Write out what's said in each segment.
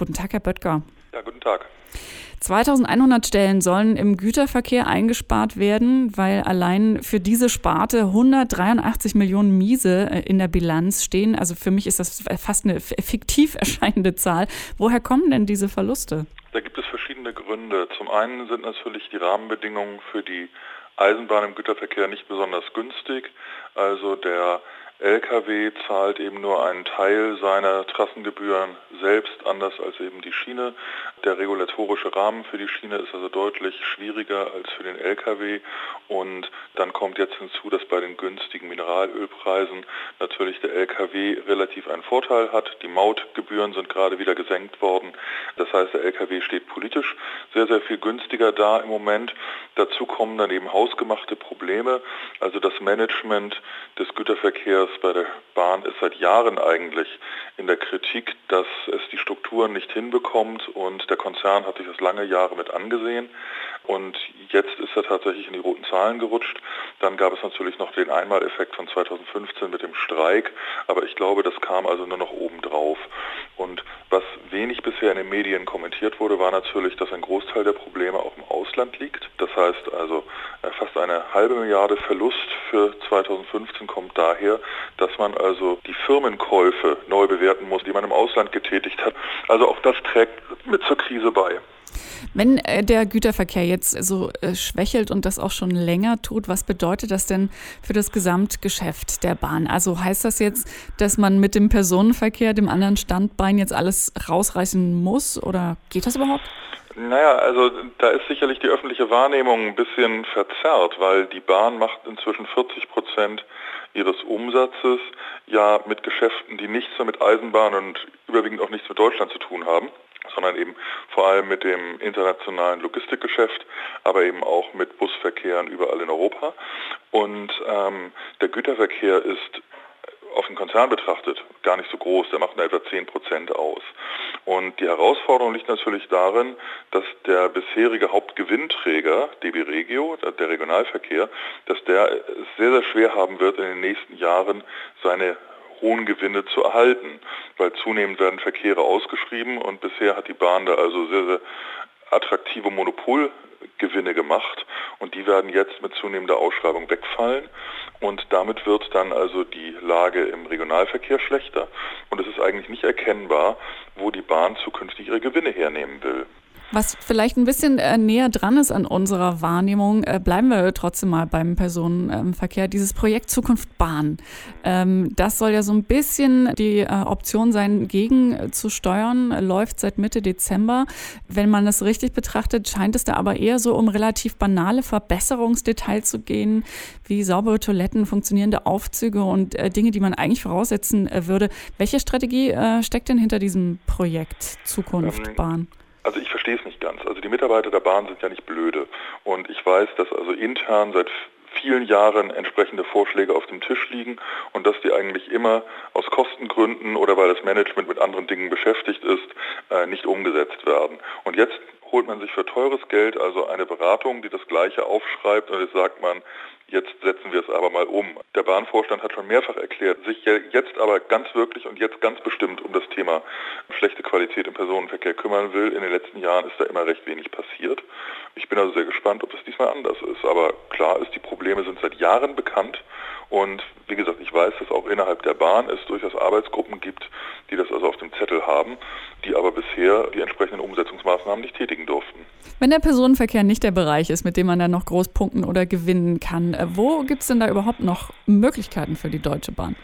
Guten Tag, Herr Böttger. Ja, guten Tag. 2100 Stellen sollen im Güterverkehr eingespart werden, weil allein für diese Sparte 183 Millionen Miese in der Bilanz stehen. Also für mich ist das fast eine fiktiv erscheinende Zahl. Woher kommen denn diese Verluste? Da gibt es verschiedene Gründe. Zum einen sind natürlich die Rahmenbedingungen für die Eisenbahn im Güterverkehr nicht besonders günstig. Also der Lkw zahlt eben nur einen Teil seiner Trassengebühren selbst, anders als eben die Schiene. Der regulatorische Rahmen für die Schiene ist also deutlich schwieriger als für den Lkw. Und dann kommt jetzt hinzu, dass bei den günstigen Mineralölpreisen natürlich der Lkw relativ einen Vorteil hat. Die Mautgebühren sind gerade wieder gesenkt worden. Das heißt, der Lkw steht politisch sehr, sehr viel günstiger da im Moment. Dazu kommen dann eben hausgemachte Probleme. Also das Management des Güterverkehrs bei der Bahn ist seit Jahren eigentlich in der Kritik, dass es die Strukturen nicht hinbekommt, und der Konzern hat sich das lange Jahre mit angesehen, und jetzt ist er tatsächlich in die roten Zahlen gerutscht. Dann gab es natürlich noch den Einmaleffekt von 2015 mit dem Streik, aber ich glaube, das kam also nur noch obendrauf. Und was wenig bisher in den Medien kommentiert wurde, war natürlich, dass ein Großteil der Probleme auch im Ausland liegt. Das heißt also, fast eine halbe Milliarde Verlust für 2015 kommt daher, dass man also die Firmenkäufe neu bewerten muss, die man im Ausland getätigt hat. Also auch das trägt mit zur Krise bei. Wenn der Güterverkehr jetzt so schwächelt und das auch schon länger tut, was bedeutet das denn für das Gesamtgeschäft der Bahn? Also heißt das jetzt, dass man mit dem Personenverkehr, dem anderen Standbein, jetzt alles rausreißen muss, oder geht das überhaupt? Naja, also da ist sicherlich die öffentliche Wahrnehmung ein bisschen verzerrt, weil die Bahn macht inzwischen 40% ihres Umsatzes ja mit Geschäften, die nichts mehr mit Eisenbahn und überwiegend auch nichts mit Deutschland zu tun haben, sondern eben vor allem mit dem internationalen Logistikgeschäft, aber eben auch mit Busverkehren überall in Europa. Und der Güterverkehr ist auf den Konzern betrachtet gar nicht so groß, der macht nur etwa 10% aus. Und die Herausforderung liegt natürlich darin, dass der bisherige Hauptgewinnträger, DB Regio, der Regionalverkehr, dass der es sehr, sehr schwer haben wird, in den nächsten Jahren seine hohen Gewinne zu erhalten, weil zunehmend werden Verkehre ausgeschrieben, und bisher hat die Bahn da also sehr, sehr attraktive Monopolgewinne gemacht, und die werden jetzt mit zunehmender Ausschreibung wegfallen, und damit wird dann also die Lage im Regionalverkehr schlechter, und es ist eigentlich nicht erkennbar, wo die Bahn zukünftig ihre Gewinne hernehmen will. Was vielleicht ein bisschen näher dran ist an unserer Wahrnehmung, bleiben wir trotzdem mal beim Personenverkehr. Dieses Projekt Zukunft Bahn, das soll ja so ein bisschen die Option sein, gegenzusteuern, läuft seit Mitte Dezember. Wenn man das richtig betrachtet, scheint es da aber eher so um relativ banale Verbesserungsdetails zu gehen, wie saubere Toiletten, funktionierende Aufzüge und Dinge, die man eigentlich voraussetzen würde. Welche Strategie steckt denn hinter diesem Projekt Zukunft Bahn? Also ich verstehe es nicht ganz. Also die Mitarbeiter der Bahn sind ja nicht blöde. Und ich weiß, dass also intern seit vielen Jahren entsprechende Vorschläge auf dem Tisch liegen und dass die eigentlich immer aus Kostengründen oder weil das Management mit anderen Dingen beschäftigt ist, nicht umgesetzt werden. Und jetzt holt man sich für teures Geld also eine Beratung, die das Gleiche aufschreibt, und jetzt sagt man, jetzt setzen wir es aber mal um. Der Bahnvorstand hat schon mehrfach erklärt, sich jetzt aber ganz wirklich und jetzt ganz bestimmt um das Thema schlechte Qualität im Personenverkehr kümmern will. In den letzten Jahren ist da immer recht wenig passiert. Ich bin also sehr gespannt, ob das diesmal anders ist. Aber klar ist, die Probleme sind seit Jahren bekannt. Und wie gesagt, ich weiß, dass auch innerhalb der Bahn es durchaus Arbeitsgruppen gibt, die das also auf dem Zettel haben, die aber bisher die entsprechenden Umsetzungsmaßnahmen nicht tätigen durften. Wenn der Personenverkehr nicht der Bereich ist, mit dem man dann noch groß punkten oder gewinnen kann, wo gibt es denn da überhaupt noch Möglichkeiten für die Deutsche Bahn?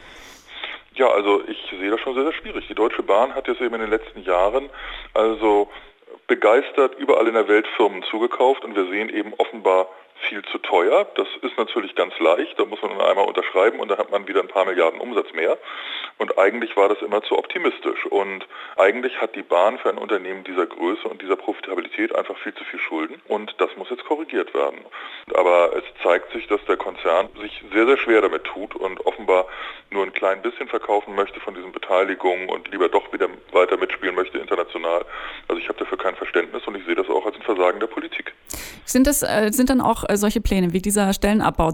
Ja, also ich sehe das schon sehr, sehr schwierig. Die Deutsche Bahn hat jetzt eben in den letzten Jahren also begeistert überall in der Welt Firmen zugekauft, und wir sehen eben offenbar viel zu teuer. Das ist natürlich ganz leicht, da muss man einmal unterschreiben und dann hat man wieder ein paar Milliarden Umsatz mehr. Und eigentlich war das immer zu optimistisch. Und eigentlich hat die Bahn für ein Unternehmen dieser Größe und dieser Profitabilität einfach viel zu viel Schulden, und das muss jetzt korrigiert werden. Aber es zeigt sich, dass der Konzern sich sehr, sehr schwer damit tut und offenbar nur ein klein bisschen verkaufen möchte von diesen Beteiligungen und lieber doch wieder weiter mitspielen möchte international, Also ich habe dafür kein Verständnis und ich sehe das auch als ein Versagen der Politik. Sind dann auch solche Pläne wie dieser Stellenabbau,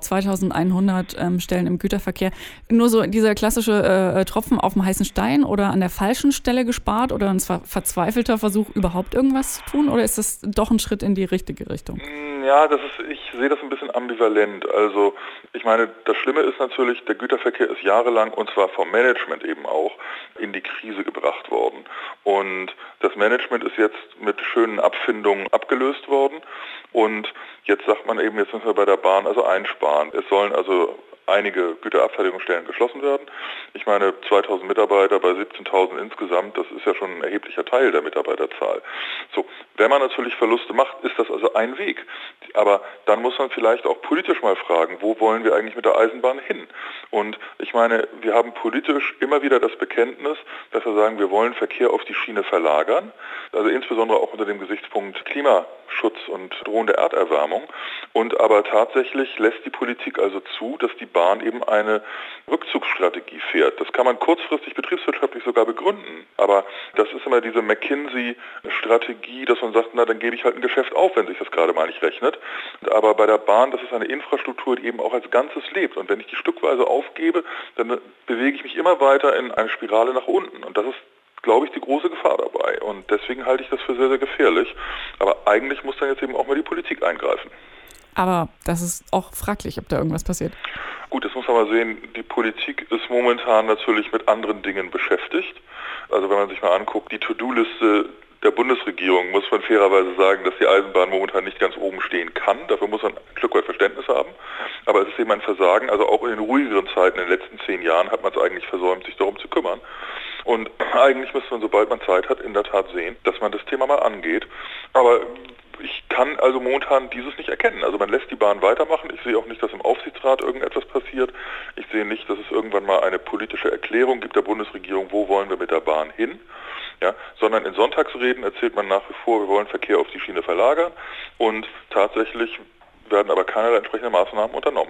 2100 Stellen im Güterverkehr, nur so dieser klassische Tropfen auf dem heißen Stein oder an der falschen Stelle gespart oder ein verzweifelter Versuch, überhaupt irgendwas zu tun? Oder ist das doch ein Schritt in die richtige Richtung? Ja, ich sehe das ein bisschen ambivalent. Also ich meine, das Schlimme ist natürlich, der Güterverkehr ist jahrelang, und zwar vom Management eben auch, in die Krise gebracht worden. Und das Management ist jetzt mit schönen Abfindungen abgelöst worden. Und jetzt sagt man eben, jetzt müssen wir bei der Bahn also einsparen. Es sollen also einige Güterabfertigungsstellen geschlossen werden. Ich meine, 2000 Mitarbeiter bei 17.000 insgesamt, das ist ja schon ein erheblicher Teil der Mitarbeiterzahl. So, wenn man natürlich Verluste macht, ist das also ein Weg. Aber dann muss man vielleicht auch politisch mal fragen, wo wollen wir eigentlich mit der Eisenbahn hin? Und ich meine, wir haben politisch immer wieder das Bekenntnis, dass wir sagen, wir wollen Verkehr auf die Schiene verlagern, also insbesondere auch unter dem Gesichtspunkt Klimaschutz und drohende Erderwärmung. Und aber tatsächlich lässt die Politik also zu, dass die Bahn eben eine Rückzugsstrategie fährt. Das kann man kurzfristig betriebswirtschaftlich sogar begründen. Aber das ist immer diese McKinsey-Strategie, dass man sagt, na, dann gebe ich halt ein Geschäft auf, wenn sich das gerade mal nicht rechnet. Aber bei der Bahn, das ist eine Infrastruktur, die eben auch als Ganzes lebt. Und wenn ich die stückweise aufgebe, dann bewege ich mich immer weiter in eine Spirale nach unten. Und das ist, glaube ich, die große Gefahr dabei. Und deswegen halte ich das für sehr, sehr gefährlich. Aber eigentlich muss dann jetzt eben auch mal die Politik eingreifen. Aber das ist auch fraglich, ob da irgendwas passiert. Gut, das muss man mal sehen. Die Politik ist momentan natürlich mit anderen Dingen beschäftigt. Also wenn man sich mal anguckt, die To-Do-Liste der Bundesregierung, muss man fairerweise sagen, dass die Eisenbahn momentan nicht ganz oben stehen kann. Dafür muss man ein Stück weit Verständnis haben. Aber es ist eben ein Versagen. Also auch in den ruhigeren Zeiten in den letzten 10 Jahren hat man es eigentlich versäumt, sich darum zu kümmern. Und eigentlich müsste man, sobald man Zeit hat, in der Tat sehen, dass man das Thema mal angeht. Aber ich kann also momentan dieses nicht erkennen. Also man lässt die Bahn weitermachen. Ich sehe auch nicht, dass im Aufsichtsrat irgendetwas passiert. Ich sehe nicht, dass es irgendwann mal eine politische Erklärung gibt der Bundesregierung, wo wollen wir mit der Bahn hin. Ja, sondern in Sonntagsreden erzählt man nach wie vor, wir wollen Verkehr auf die Schiene verlagern. Und tatsächlich werden aber keinerlei entsprechende Maßnahmen unternommen.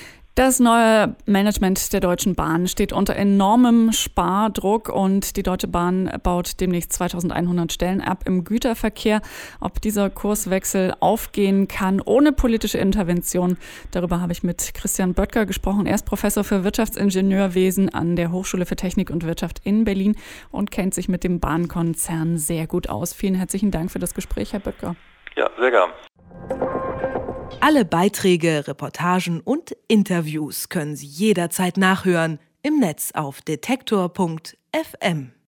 Das neue Management der Deutschen Bahn steht unter enormem Spardruck und die Deutsche Bahn baut demnächst 2100 Stellen ab im Güterverkehr. Ob dieser Kurswechsel aufgehen kann ohne politische Intervention, darüber habe ich mit Christian Böttger gesprochen. Er ist Professor für Wirtschaftsingenieurwesen an der Hochschule für Technik und Wirtschaft in Berlin und kennt sich mit dem Bahnkonzern sehr gut aus. Vielen herzlichen Dank für das Gespräch, Herr Böttger. Ja, sehr gern. Alle Beiträge, Reportagen und Interviews können Sie jederzeit nachhören im Netz auf detektor.fm.